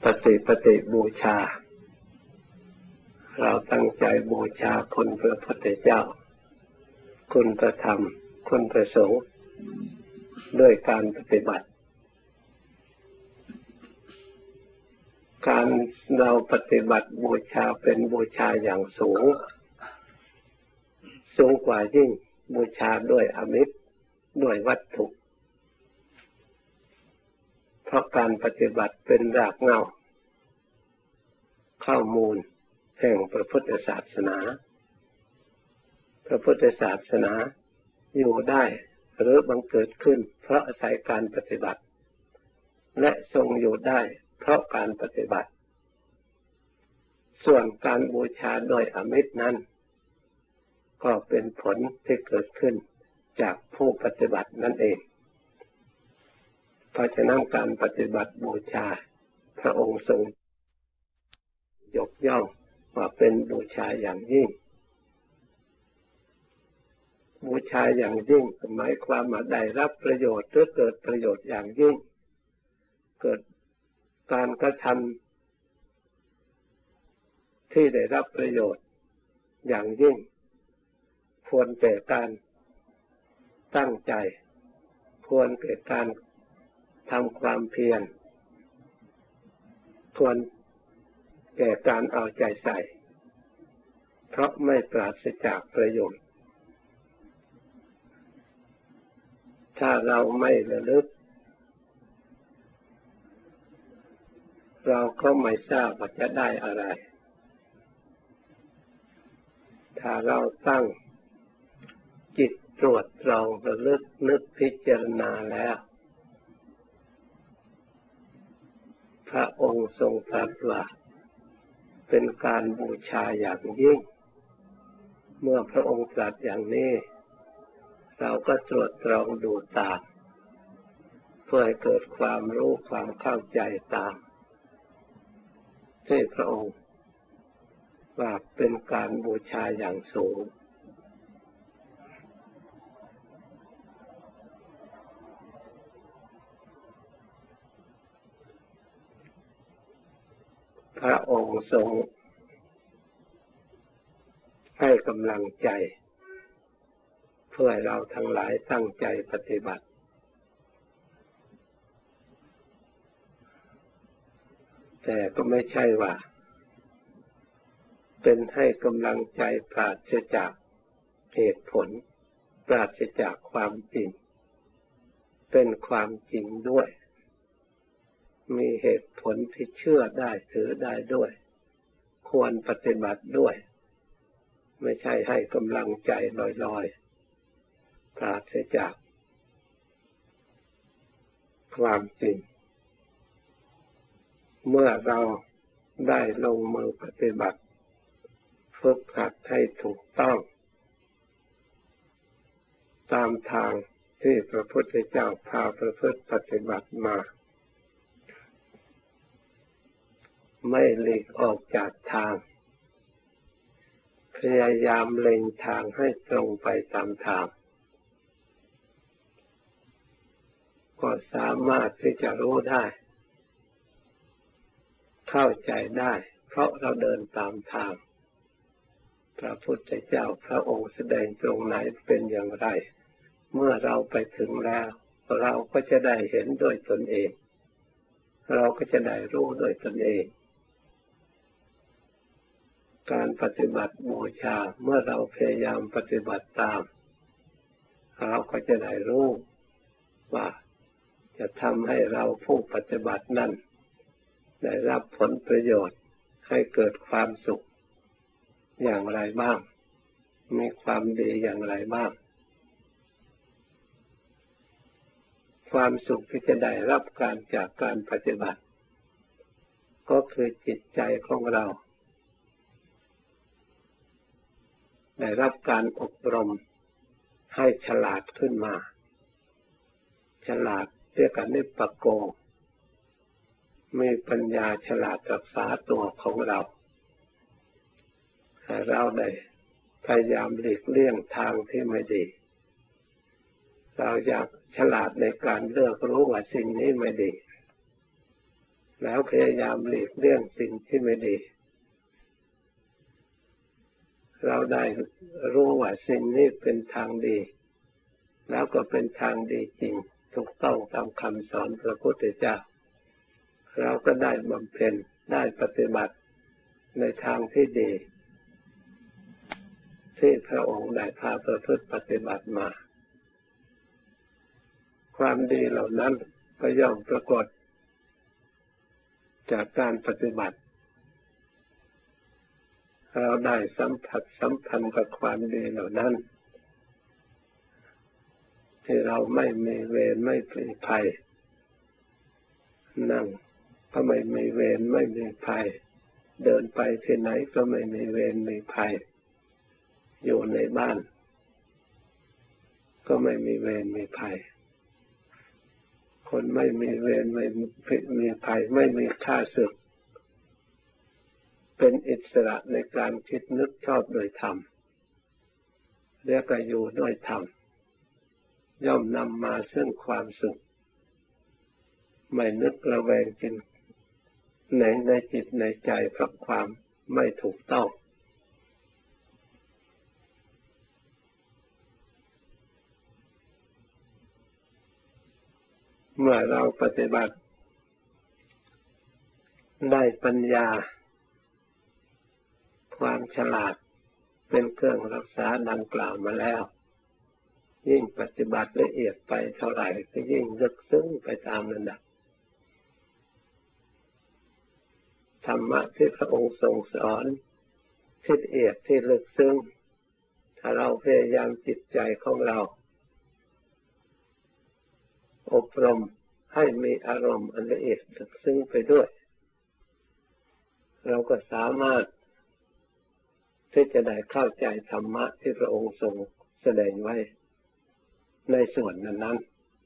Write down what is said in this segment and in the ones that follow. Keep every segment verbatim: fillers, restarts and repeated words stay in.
ฏิปฏิบูชาเราตั้งใจบูชาคุณพระพุทธเจ้าคุณพระธรรมคุณพระสงฆ์ด้วยการปฏิบัติการเราปฏิบัติบูชาเป็นบูชาอย่างสูงสูงกว่ายิ่งบูชาด้วยอมิตรด้วยวัตถุเพราะการปฏิบัติเป็นรากเหง้าข้อมูลแห่งพระพุทธศาสนาพระพุทธศาสนาอยู่ได้หรือบังเกิดขึ้นเพราะอาศัยการปฏิบัติและทรงอยู่ได้เพราะการปฏิบัติส่วนการบูชาโดยอมิตรนั้นก็เป็นผลที่เกิดขึ้นจากผู้ปฏิบัตินั่นเองเพราะฉะนั้นการปฏิบัติบูชาพระองค์ทรงยกย่องว่าเป็นบูชาอย่างยิ่งบูชาอย่างยิ่งหมายความว่าได้รับประโยชน์หรือเกิดประโยชน์อย่างยิ่งเกิดการกระทำที่ได้รับประโยชน์อย่างยิ่งควรแก่การตั้งใจควรแก่การทำความเพียรควรแก่การเอาใจใส่เพราะไม่ปราศจากประโยชน์ถ้าเราไม่ระลึกเราก็ไม่ทราบว่าจะได้อะไรถ้าเราตั้งจิตตรวจตรองระลึกนึกพิจารณาแล้วพระองค์ทรงตรัสว่าเป็นการบูชาอย่างยิ่งเมื่อพระองค์ตรัสอย่างนี้เราก็ตรวจตรองดูตามเพื่อให้เกิดความรู้ความเข้าใจตามที่พระองค์ว่าเป็นการบูชาอย่างสูงพระองค์ทรงให้กำลังใจเพื่อให้เราทั้งหลายตั้งใจปฏิบัติแต่ก็ไม่ใช่ว่าเป็นให้กำลังใจปราศจากเหตุผลปราศจากความจริงเป็นความจริงด้วยมีเหตุผลที่เชื่อได้ถือได้ด้วยควรปฏิบัติด้วยไม่ใช่ให้กำลังใจลอยๆปราศจากความจริงเมื่อเราได้ลงมือปฏิบัติฝึกหัดให้ถูกต้องตามทางที่พระพุทธเจ้าพาประพฤติปฏิบัติมาไม่หลีกออกจากทางพยายามเล็งทางให้ตรงไปตามทางก็สามารถที่จะรู้ได้เข้าใจได้เพราะเราเดินตามทางพระพุทธเจ้าพระองค์แสดงตรงไหนเป็นอย่างไรเมื่อเราไปถึงแล้วเราก็จะได้เห็นด้วยตนเองเราก็จะได้รู้ด้วยตนเองการปฏิบัติบูชาเมื่อเราพยายามปฏิบัติตามเราก็จะได้รู้ว่าจะทำให้เราผู้ปฏิบัตินั้นได้รับผลประโยชน์ให้เกิดความสุขอย่างไรบ้างมีความดีอย่างไรบ้างความสุขที่จะได้รับการจากการปฏิบัติก็คือจิตใจของเราได้รับการอบรมให้ฉลาดขึ้นมาฉลาดเรียกกันนิพพโกมีปัญญาฉลาดรักษาตัวของเราเราได้พยายามหลีกเลี่ยงทางที่ไม่ดีเราอยากฉลาดในการเลือกรู้ว่าสิ่งนี้ไม่ดีแล้วพยายามหลีกเลี่ยงสิ่งที่ไม่ดีเราได้รู้ว่าสิ่งนี้เป็นทางดีแล้วก็เป็นทางดีจริงถูกต้องตามคำสอนพระพุทธเจ้าเราก็ได้บำเพ็ญได้ปฏิบัติในทางที่ดีที่พระองค์ได้พาประพฤติปฏิบัติมาความดีเหล่านั้นก็ย่อมปรากฏจากการปฏิบัติเราได้สัมผัสสัมพันธ์กับความดีเหล่านั้นที่เราไม่มีเวรไม่มีภัยนั่งก็ไม่มีเวรไม่มีภัยเดินไปที่ไหนก็ไม่มีเวรมีภัยอยู่ในบ้านก็ไม่มีเวรมีภัยคนไม่มีเวรไม่มีภัยไม่มีข้าศึกเป็นอิสระในการคิดนึกชอบโดยธรรมเรียกว่าอยู่ด้วยธรรมย่อมนำมาซึ่งความสุขไม่นึกระแวงกินในในจิตในใจเพราะความไม่ถูกต้องเมื่อเราปฏิบัติได้ปัญญาความฉลาดเป็นเครื่องรักษาดังกล่าวมาแล้วยิ่งปฏิบัติละเอียดไปเท่าไหร่ก็ยิ่งลึกซึ้งไปตามระดับธรรมะที่พระองค์ทรงสอนที่ละเอียดที่ลึกซึ้งถ้าเราพยายามจิตใจของเราอบรมให้มีอารมณ์อันละเอียดลึกซึ้งไปด้วยเราก็สามารถที่จะได้เข้าใจธรรมะที่พระองค์ทรงแสดงไว้ในส่วนนั้น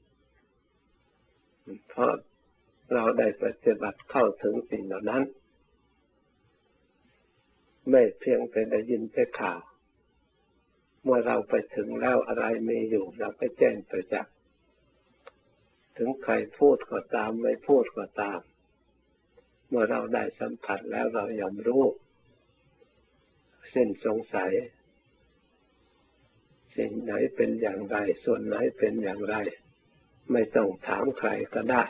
ๆเพราะเราได้ปฏิบัติเข้าถึงสิ่งเหล่านั้นไม่เพียงแต่ได้ยินแต่ข่าวเมื่อเราไปถึงแล้วอะไรมีอยู่เราก็แจ้งประจักษ์ถึงใครพูดก็ตามไม่พูดก็ตามเมื่อเราได้สัมผัสแล้วเราย่อมรู้สิ้นสงสัยสิ่งไหนเป็นอย่างไรส่วนไหนเป็นอย่างไรไม่ต้องถามใครก็ได้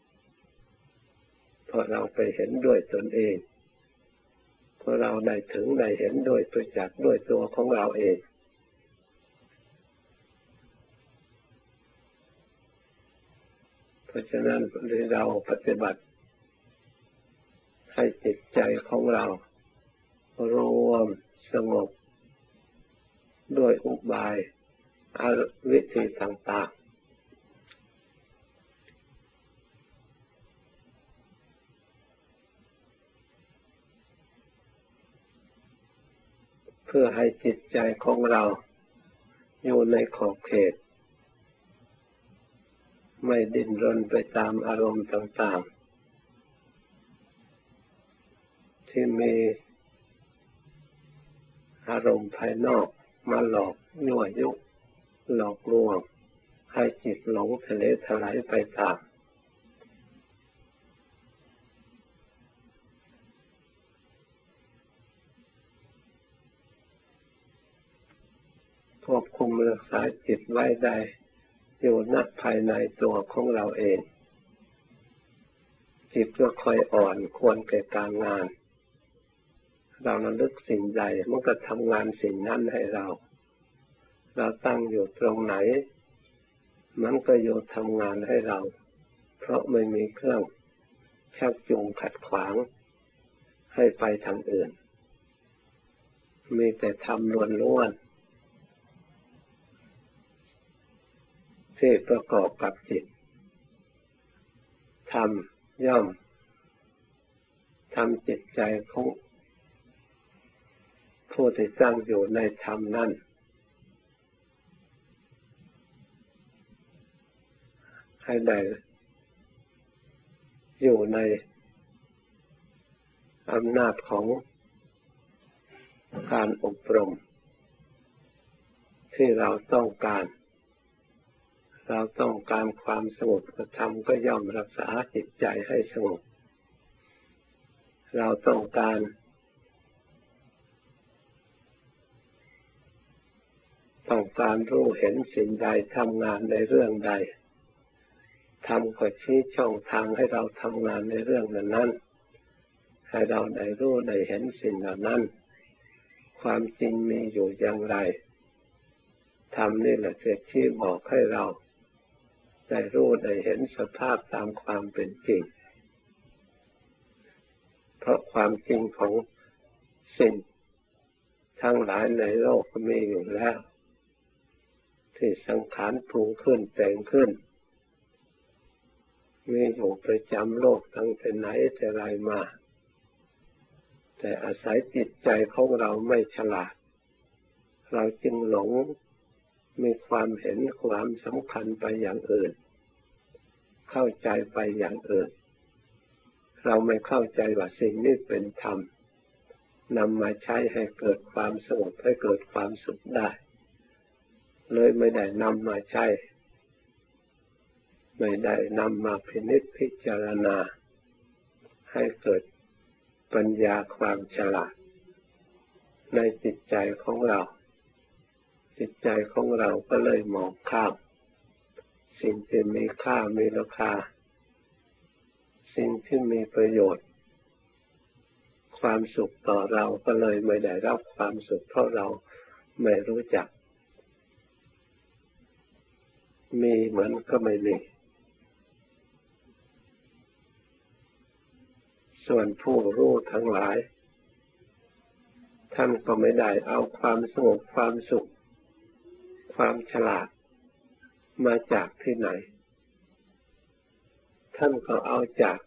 เพราะเราไปเห็นด้วยตนเองเพราะเราได้ถึงได้เห็นด้วยประจักษ์ด้วยตัวของเราเองเพราะฉะนั้นเราปฏิบัติให้จิตใจของเรารวมสงบด้วยอุบายวิธีต่างๆเพื่อให้จิตใจของเราอยู่ในขอบเขตไม่ดิ้นรนไปตามอารมณ์ต่างๆที่มีอารมณ์ภายนอกมาหลอกยั่วยุหลอกลวงให้จิตหลงทะเลถลายไปตามควบคุมรักษาจิตไว้ได้อยู่ณภายในตัวของเราเองจิตก็ค่อยอ่อนควรแก่การงานเราระลึกสิ่งใดมันก็ทำงานสิ่งนั้นให้เราเราตั้งอยู่ตรงไหนมันก็อยู่ทำงานให้เราเพราะไม่มีเครื่องชักจูงขัดขวางให้ไปทางอื่นมีแต่ธรรมล้วนๆที่ประกอบกับจิตธรรมย่อมทำจิตใจของผู้ที่ตั้งอยู่ในธรรมนั้นให้ได้อยู่ในอำนาจของการอบรมที่เราต้องการเราต้องการความสงบธรรมก็ย่อมรักษาจิตใจให้สงบเราต้องการต้องการรู้เห็นสิ่งใดทำงานในเรื่องใดทำก็ชี้ช่องทางให้เราทำงานในเรื่องนั้นให้เราได้รู้ได้เห็นสิ่งเหล่านั้นความจริงมีอยู่อย่างไรธรรมนี่แหละจะชี้บอกให้เราได้รู้ได้เห็นสภาพตามความเป็นจริงเพราะความจริงของสิ่งทั้งหลายในโลกก็มีอยู่แล้วที่สังขารปรุงขึ้นแต่งขึ้นมีอยู่ประจำโลกตั้งแต่ไหนแต่ไรมาแต่อาศัยจิตใจของเราไม่ฉลาดเราจึงหลงมีความเห็นความสำคัญไปอย่างอื่นเข้าใจไปอย่างอื่นเราไม่เข้าใจว่าสิ่งนี้เป็นธรรมนำมาใช้ให้เกิดความสงบให้เกิดความสุขได้เลยไม่ได้นำมาใช้ไม่ได้นำมาพินิจพิจารณาให้เกิดปัญญาความฉลาดในจิตใจของเราจิตใจของเราก็เลยมองข้ามสิ่งที่มีค่ามีราคาสิ่งที่มีประโยชน์ความสุขต่อเราก็เลยไม่ได้รับความสุขเพราะเราไม่รู้จักมีเหมือนก็ไม่มีส่วนผู้รู้ทั้งหลายท่านก็ไม่ได้เอาความสงบความสุขความฉลาดมาจากที่ไหนท่านก็เอาจาก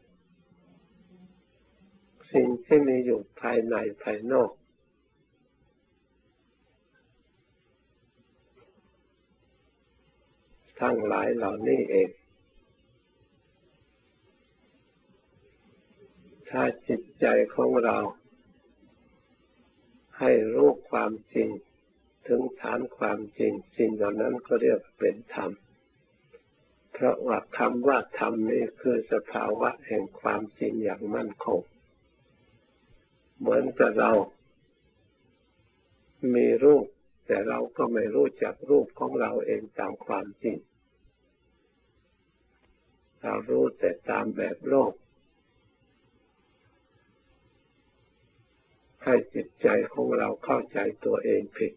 สิ่งที่มีอยู่ภายในภายนอกทั้งหลายเหล่านี้เองถ้าจิตใจของเราให้รู้ความจริงถึงฐานความจริงสิ่งเหล่านั้นก็เรียกเป็นธรรมเพราะว่าคำว่าธรรมนี่คือสภาวะแห่งความจริงอย่างมั่นคงเหมือนกับเรามีรูปแต่เราก็ไม่รู้จักรูปของเราเองตามความจริงเรารู้แต่ตามแบบโลกให้จิตใจของเราเข้าใจตัวเองผิด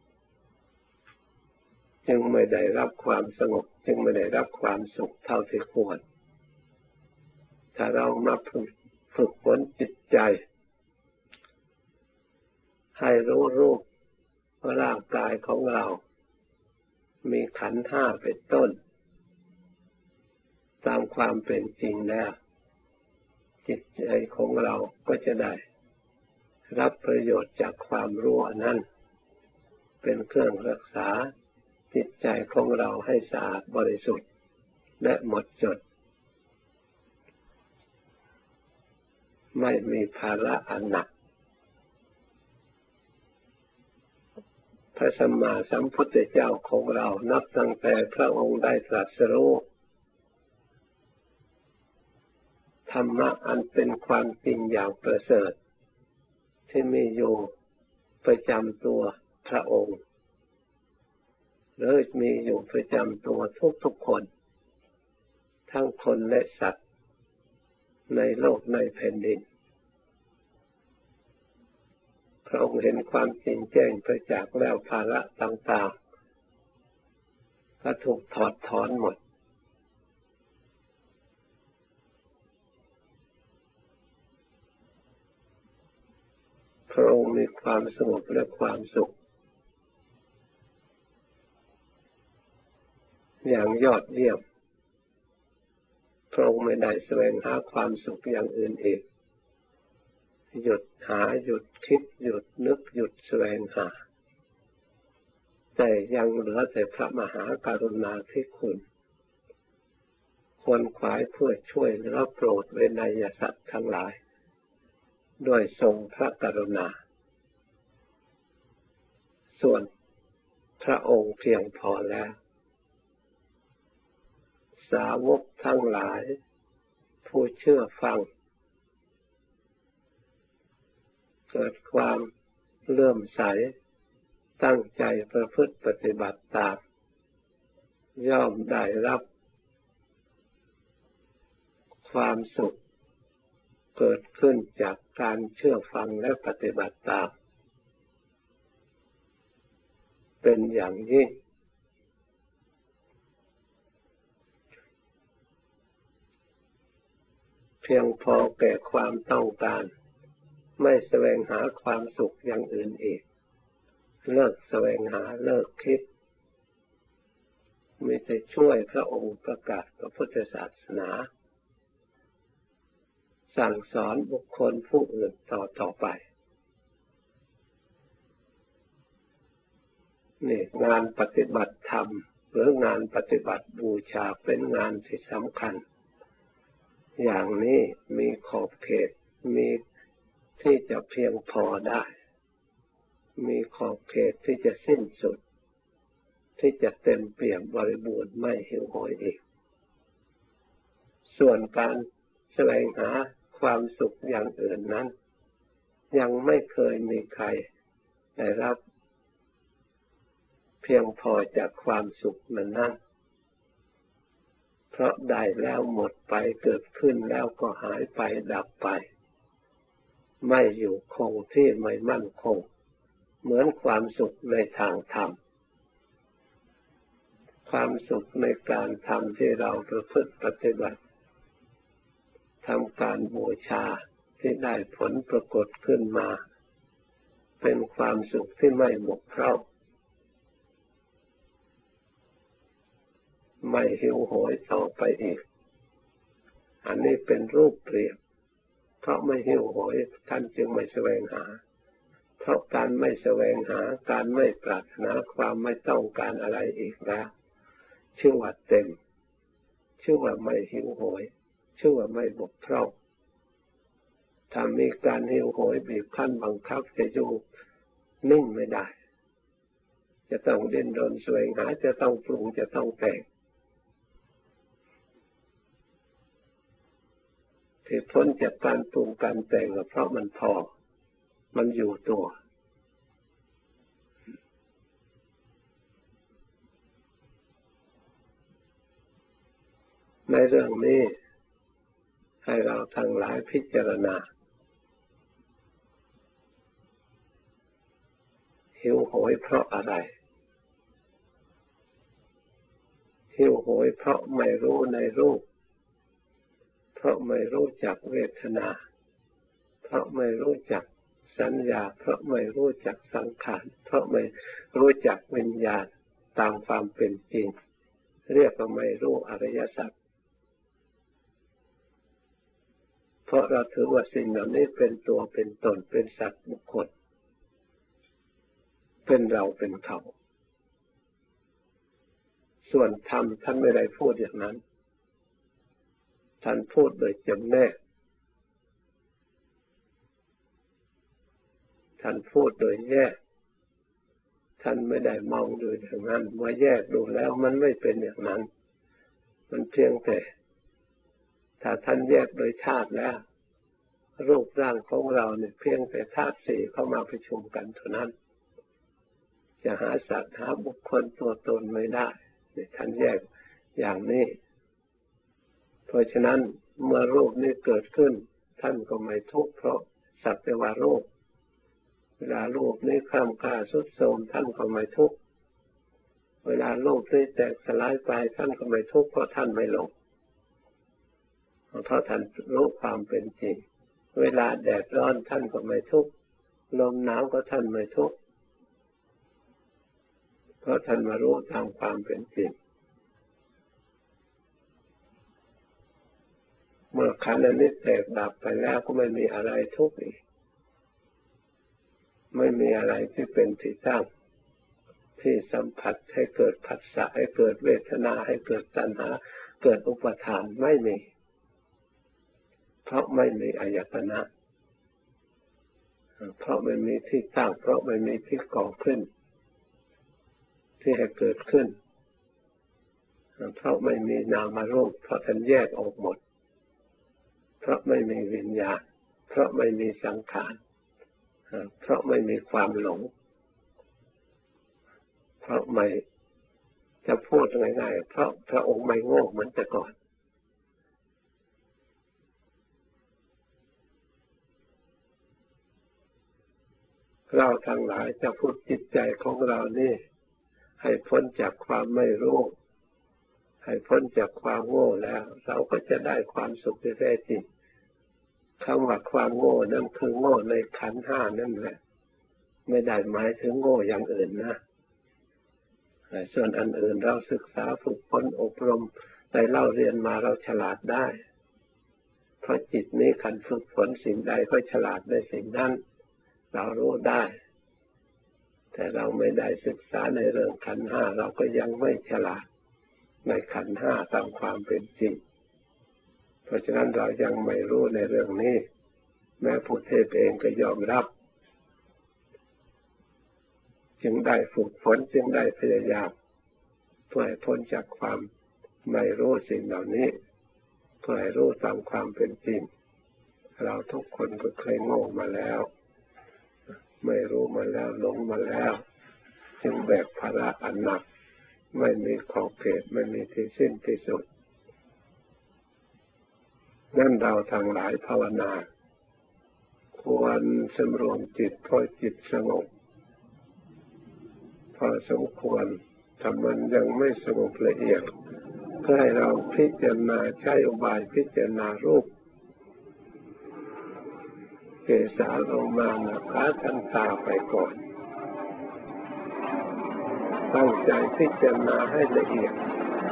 จึงไม่ได้รับความสงบจึงไม่ได้รับความสุขเท่าที่ควรถ้าเรามาฝึกฝึกฝนจิตใจให้รู้รูปร่างกายของเรามีขันธ์ห้าเป็นต้นตามความเป็นจริงแล้วจิตใจของเราก็จะได้รับประโยชน์จากความรู้นั้นเป็นเครื่องรักษาจิตใจของเราให้สะอาดบริสุทธิ์และหมดจดไม่มีภาระอันหนักพระสัมมาสัมพุทธเจ้าของเรานับตั้งแต่พระองค์ได้ตรัสรู้ธรรมะอันเป็นความจริงอย่างประเสริฐที่มีอยู่ประจำตัวพระองค์หรือมีอยู่ประจำตัวทุกๆคนทั้งคนและสัตว์ในโลกในแผ่นดินพระองค์เห็นความจริงแจ้งประจักษ์แล้วภาระต่างๆก็ถูกถอดถอนหมดพระองค์มีความสงบและความสุขอย่างยอดเยี่ยมพระองค์ไม่ได้แสวงหาความสุขอย่างอื่นอีกหยุดหาหยุดคิดหยุดนึกหยุดแสวงหาแต่ยังเหลือแต่พระมหากรุณาธิคุณควรขวายเพื่อช่วยเหลือโปรดเวนยสัตว์ทั้งหลายด้วยทรงพระกรุณาส่วนพระองค์เพียงพอแล้วสาวกทั้งหลายผู้เชื่อฟังเกิดความเลื่อมใสตั้งใจประพฤติปฏิบัติตามย่อมได้รับความสุขเกิดขึ้นจากการเชื่อฟังและปฏิบัติตามเป็นอย่างยิ่งเพียงพอแก่ความต้องการไม่แสวงหาความสุขอย่างอื่นอีกเลิกแสวงหาเลิกคิดมีแต่ช่วยพระองค์ประกาศพระพุทธศาสนาสั่งสอนบุคคลผู้อื่นต่อต่อไปนี่งานปฏิบัติธรรมหรืองานปฏิบัติบูชาเป็นงานที่สำคัญอย่างนี้มีขอบเขตมีที่จะเพียงพอได้มีขอบเขตที่จะสิ้นสุดที่จะเต็มเปี่ยมบริบูรณ์ไม่หิวโหยอีกส่วนการแสวงหาความสุขอย่างอื่นนั้นยังไม่เคยมีใครได้รับเพียงพอจากความสุขนั้นนั้นเพราะได้แล้วหมดไปเกิดขึ้นแล้วก็หายไปดับไปไม่อยู่คงที่ไม่มั่นคงเหมือนความสุขในทางธรรมความสุขในการทำที่เราประพฤติปฏิบัติทำการบูชาที่ได้ผลปรากฏขึ้นมาเป็นความสุขที่ไม่บกพร่องไม่หิวโหยต่อไปอีกอันนี้เป็นรูปเปรียบเพราะไม่หิวโหยท่านจึงไม่แสวงหาเพราะการไม่แสวงหาการไม่ปรารถนาความไม่ต้องการอะไรอีกแล้วชื่อว่าเต็มชื่อว่าไม่หิวโหยชื่อว่าไม่บกพร่องถ้ามีการหิวโหยบีบคั้นบังคับจะอยู่นิ่งไม่ได้จะต้องดิ้นรนแสวงหาจะต้องปรุงจะต้องแต่งที่พ้นจากการปรุงการแต่งก็เพราะมันพอมันอยู่ตัวในเรื่องนี้ให้เราทั้งหลายพิจารณาหิวโหยเพราะอะไรหิวโหยเพราะไม่รู้ในรูปเพราะไม่รู้จักเวทนาเพราะไม่รู้จักสัญญาเพราะไม่รู้จักสังขารเพราะไม่รู้จักวิญญาณตามความเป็นจริงเรียกว่าไม่รู้อริยสัจเพราะเราถือว่าสิ่งเหล่านี้เป็นตัวเป็นตนเป็นสัตว์บุคคลเป็นเราเป็นเขาส่วนธรรมท่านไม่ได้พูดอย่างนั้นท่านพูดโดยจำแนกท่านพูดโดยแยกท่านไม่ได้มองดูอย่างนั้นเมื่อแยกดูแล้วมันไม่เป็นอย่างนั้นมันเพียงแต่ถ้าท่านแยกโดยธาตุแล้วรูปร่างของเราเนี่ยเพียงแต่ธาตุสี่เข้ามาประชุมกันเท่านั้นจะหาสัตว์หาบุคคลตัวตนไม่ได้ท่านแยกอย่างนี้เพราะฉะนั้นเมื่อรูปนี้เกิดขึ้นท่านก็ไม่ทุกข์เพราะสักแต่ว่ารูปเวลารูปนี้คล่ำคลาทรุดโทรมท่านก็ไม่ทุกข์เวลารูปนี้แตกสลายไปท่านก็ไม่ทุกข์เพราะท่านไม่หลงเพราะท่านรู้ความเป็นจริงเวลาแดดร้อนท่านก็ไม่ทุกข์ลมหนาวก็ท่านไม่ทุกข์เพราะท่านมารู้ตามความเป็นจริงเมื่อขันธ์อันนี้แตกดับไปแล้วก็ไม่มีอะไรทุกข์อีกไม่มีอะไรที่เป็นที่ตั้งที่สัมผัสให้เกิดผัสสะให้เกิดเวทนาให้เกิดตัณหาเกิดอุปาทานไม่มีเพราะไม่มีอายตนะเพราะไม่มีที่ตั้งเพราะไม่มีที่ก่อขึ้นที่ให้เกิดขึ้นเพราะไม่มีนามรูปเพราะท่านแยกออกหมดเพราะไม่มีวิญญาณเพราะไม่มีสังขารเพราะไม่มีความหลงเพราะไม่จะพูดง่ายๆเพราะพระองค์ไม่โง่เหมือนแต่ก่อนเราทั้งหลายจะฝึกจิตใจของเรานี่ให้พ้นจากความไม่รู้ให้พ้นจากความโง่แล้วเราก็จะได้ความสุขที่แท้จริงคำว่าความโง่นั่นคือโง่ในขันธ์ห้านั่นแหละไม่ได้หมายถึงโง่อย่างอื่นนะส่วนอันอื่นเราศึกษาฝึกฝนอบรมได้เล่าเรียนมาเราฉลาดได้เพราะจิตนี้ขันฝึกฝนสิ่งใดก็ฉลาดในสิ่งนั้นเรารู้ได้แต่เราไม่ได้ศึกษาในเรื่องขันธ์ห้าเราก็ยังไม่ฉลาดในขันธ์ห้าตามความเป็นจริงเพราะฉะนั้นเรายังไม่รู้ในเรื่องนี้แม้ผู้เทศเองก็ยอมรับจึงได้ฝึกฝนจึงได้พยายามเพื่อให้พ้นจากความไม่รู้สิ่งเหล่านี้เพื่อให้รู้ตามความเป็นจริงเราทุกคนก็เคยโง่มาแล้วไม่รู้มาแล้วหลงมาแล้วจึงแบกภาระอันหนักไม่มีขอบเขตไม่มีที่สิ้นที่สุดนั่นเราทั้งหลายภาวนาควรสำรวมจิตพอจิตสงบพอสมควรถ้ามันยังไม่สงบละเอียดก็ให้เราพิจารณาใช้อุบายพิจารณารูปเกสาโลมานะขาทันตาไปก่อนตั้งใจพิจารณาให้ละเอียด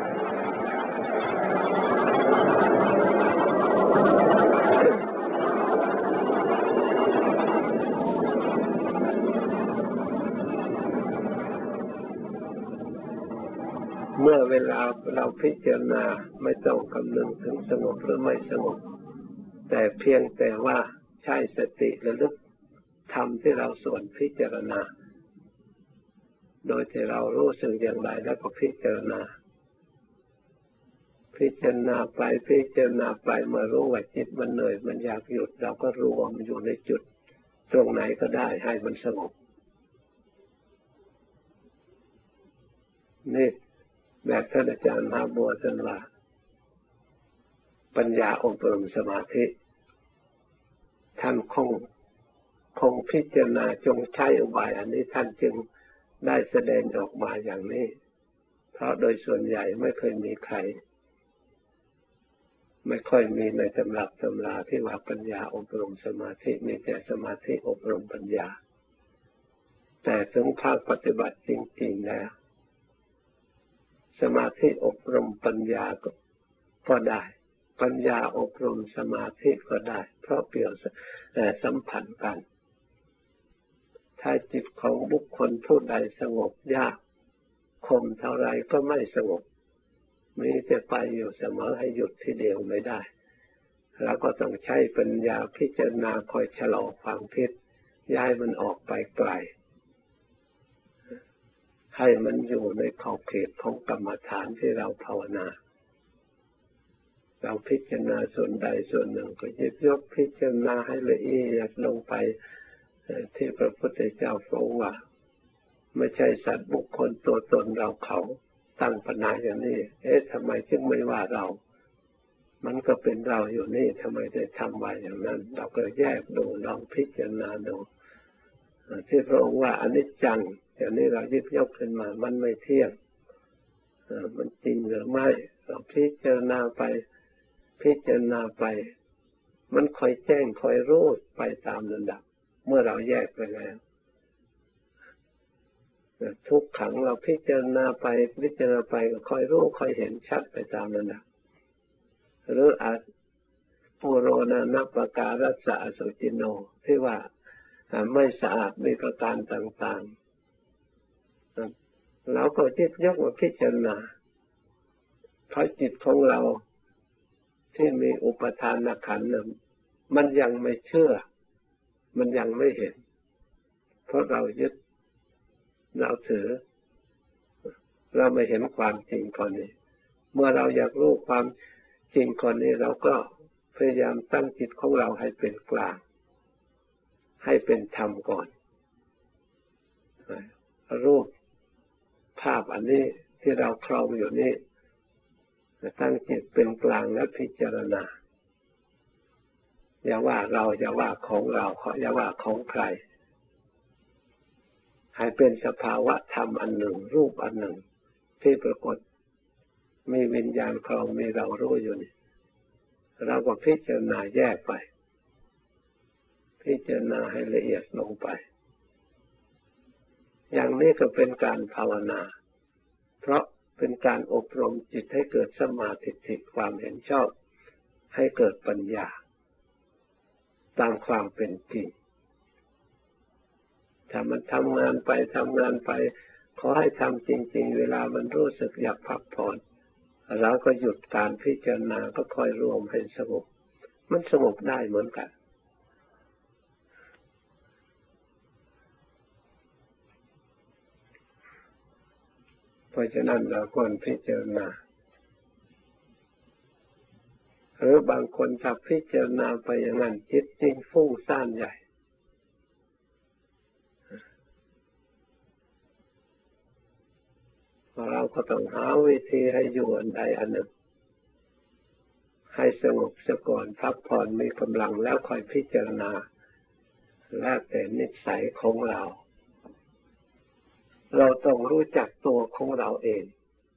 เมื่อเวลาเราพิจารณาไม่ต้องคำนึงถึงสงบหรือไม่สงบแต่เพียงแต่ว่าใช้สติระลึกธรรมที่เราส่วนพิจารณาโดยที่เรารู้สึกอย่างไรแล้วก็พิจารณาพิจารณาไปพิจารณาไปเมื่อรู้ว่าจิตมันเหนื่อยมันอยากหยุดเราก็รวมอยู่ในจุดตรงไหนก็ได้ให้มันสงบนี่แบบท่านอาจารย์มหาบัวท่านว่าปัญญาอบรมสมาธิท่านคงคงพิจารณาจงใช้อุบายอันนี้ท่านจึงได้แสดงออกมาอย่างนี้เพราะโดยส่วนใหญ่ไม่เคยมีใครไม่ค่อยมีในตำรับตำราที่ว่าปัญญาอบรมสมาธิมีแต่สมาธิอบรมปัญญาแต่ถึงภาคปฏิบัติจริงๆแล้วสมาธิอบรมปัญญาก็ได้ปัญญาอบรมสมาธิก็ได้เพราะเกี่ยวสัมพันธ์กันถ้าจิตของบุคคลผู้ใดสงบยากข่มเท่าไรก็ไม่สงบมีแต่ไปอยู่เสมอให้หยุดทีเดียวไม่ได้เราก็ต้องใช้ปัญญาพิจารณาคอยชะลอความคิดย้ายมันออกไปไกลให้มันอยู่ในขอบเขตของกรรมฐานที่เราภาวนาเราพิจารณาส่วนใดส่วนหนึ่งก็หยิบยกพิจารณาให้ละเอียดลงไปที่พระพุทธเจ้าทรงว่าไม่ใช่สัตว์บุคคลตัวตนเราเขาตั้งปัญหาอย่างนี้เอ๊ะทำไมจึงไม่ว่าเรามันก็เป็นเราอยู่นี่ทำไมได้ทำไว้อย่างนั้นเราก็แยกดูลองพิจารณาดูที่พระองค์ว่าอนิจจังอย่างนี้เราหยิบยกขึ้นมามันไม่เที่ยงมันจริงหรือไม่เราพิจารณาไปพิจารณาไปมันค่อยแจ้งค่อยรู้ไปตามลำดับเมื่อเราแยกไปแล้วทุกขังเราพิจารณาไปพิจารณาไปก็ค่อยรู้ค่อยเห็นชัดไปตามลำดับหรืออาจปุโรนะนัปการัสสะอสุจิโนที่ว่าไม่สะอาดมีประการต่างๆเราก็ยึดยกมาพิจารณาเพราะจิตของเราที่มีอุปทานขันธ์นั้นมันยังไม่เชื่อมันยังไม่เห็นเพราะเรายึดเราถือเราไม่เห็นความจริงก่อนนี้เมื่อเราอยากรู้ความจริงก่อนนี้เราก็พยายามตั้งจิตของเราให้เป็นกลางให้เป็นธรรมก่อนรูปภาพอันนี้ที่เราครองอยู่นี้ตั้งจิตเป็นกลางและพิจารณาอย่าว่าเราอย่าว่าของเราอย่าว่าของใครให้เป็นสภาวะธรรมอันหนึ่งรูปอันหนึ่งที่ปรากฏมีวิญญาณครองมีเรารู้อยู่นี่เราก็พิจารณาแยกไปพิจารณาให้ละเอียดลงไปอย่างนี้ก็เป็นการภาวนาเพราะเป็นการอบรมจิตให้เกิดสัมมาทิฏฐิความเห็นชอบให้เกิดปัญญาตามความเป็นจริงถ้ามันทำงานไปทำงานไปขอให้ทำจริงๆเวลามันรู้สึกอยากพักผ่อนเราก็หยุดการพิจารณาก็ค่อยรวมให้สงบมันสงบได้เหมือนกันเพราะฉะนั้นเราควรพิจารณาหรือบางคนถ้าพิจารณาไปอย่างนั้นจิตจริงฟุ้งซ่านใหญ่เราก็ต้องหาวิธีให้อยู่อันใดอันหนึ่งให้สงบซะก่อนพักผ่อนมีกำลังแล้วค่อยพิจารณาแล้วแต่นิสัยของเราเราต้องรู้จักตัวของเราเอง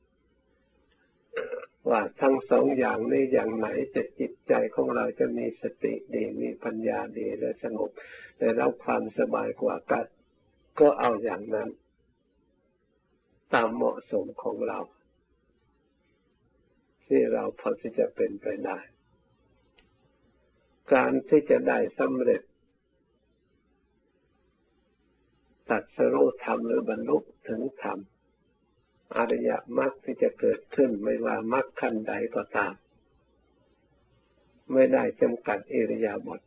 ว่าทั้งสองอย่างนี้อย่างไหนจะจิตใจของเราจะมีสติดีมีปัญญาดีและสงบได้รับความสบายกว่ากันก็เอาอย่างนั้นตามเหมาะสมของเราที่เราพอที่จะเป็นไปได้การที่จะได้สำเร็จตรัสรู้ธรรมหรือบรรลุถึงธรรมอริยมรรคที่จะเกิดขึ้นไม่ว่ามรรคขั้นใดก็ตามไม่ได้จำกัดอิริยาบถ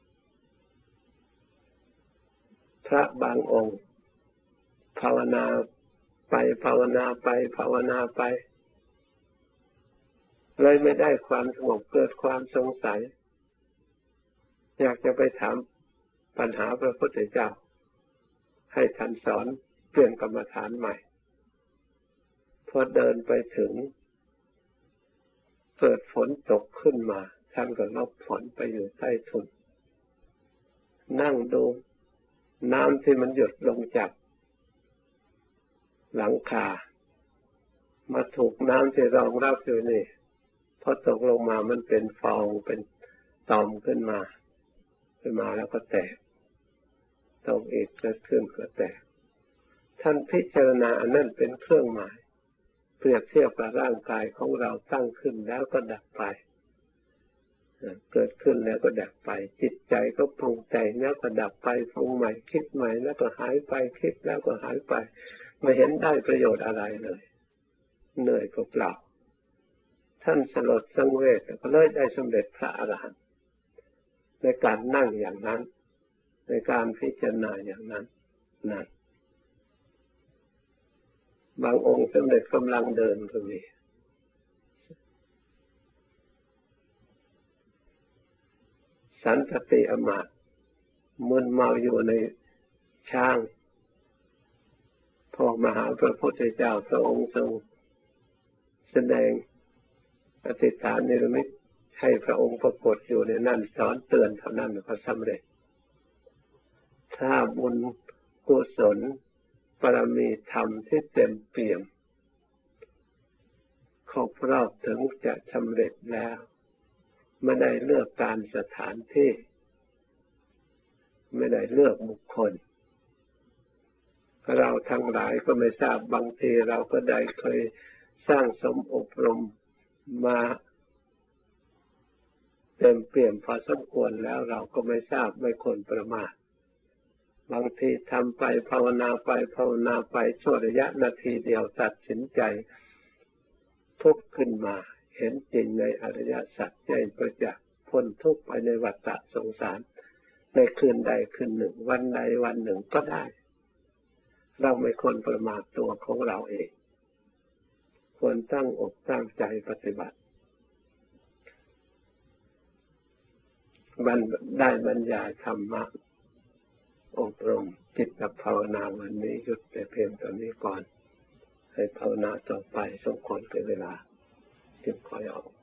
พระบางองค์ภาวนาไปภาวนาไปภาวนาไปเลยไม่ได้ความสงบเกิดความสงสัยอยากจะไปถามปัญหาพระพุทธเจ้าให้ท่านสอนเปลี่ยนกรรมฐานใหม่พอเดินไปถึงเกิดฝนตกขึ้นมาท่านก็หลบฝนไปอยู่ใต้ถุนนั่งดูน้ำที่มันหยดลงจากหลังคามาถูกน้ำที่รองรับอยู่นี่พอตกลงมามันเป็นฟองเป็นต่อมขึ้นมาขึ้นมาแล้วก็แตกตกอีกเกิดขึ้นก็แตกท่านพิจารณาอันนั้นเป็นเครื่องหมายเปรียบเทียบกับร่างกายของเราตั้งขึ้นแล้วก็ดับไปเกิดขึ้นแล้วก็ดับไปจิตใจก็ปรุงแต่งแล้วก็ดับไปปรุงใหม่คิดใหม่แล้วก็หายไปคิดแล้วก็หายไปไม่เห็นได้ประโยชน์อะไรเลยเหนื่อยเปล่าท่านสลดสังเวชก็เลยได้สำเร็จพระอรหันต์ในการนั่งอย่างนั้นในการพิจารณาอย่างนั้นนั่นบางองค์สำเร็จกำลังเดินก็มีสันตติอมาตย์มึนเมาอยู่ในช้างพอมาหาพระพุทธเจ้าพระองค์ทรงแสดงอธิษฐานนิรมิตให้พระองค์ปรากฏอยู่ในนั่นสอนเตือนเท่านั้นก็สำเร็จถ้าบุญกุศลบารมีธรรมที่เต็มเปี่ยมครบรอบถึงจะสำเร็จแล้วไม่ได้เลือกการสถานที่ไม่ได้เลือกบุคคลเราทั้งหลายก็ไม่ทราบบางทีเราก็ได้เคยสร้างสมอบรมมาเต็มเปี่ยมพอสมควรแล้วเราก็ไม่ทราบไม่ควรประมาทบางทีทำไปภาวนาไปภาวนาไปชั่วระยะนาทีเดียวตัดสินใจทุกข์ขึ้นมาเห็นจริงในอริยสัจใจประจักษ์พ้นทุกข์ไปในวัฏสงสารในคืนใดคืนหนึ่งวันใดวันหนึ่งก็ได้เราไม่ควรประมาทตัวของเราเองควรตั้งอกตั้งใจปฏิบัติบรรได้บรรยายธรรมะอบรมจิตภาวนาวันนี้หยุดแต่เพียงตอนนี้ก่อนให้ภาวนาต่อไปสมควรแก่เวลาจึงขอออก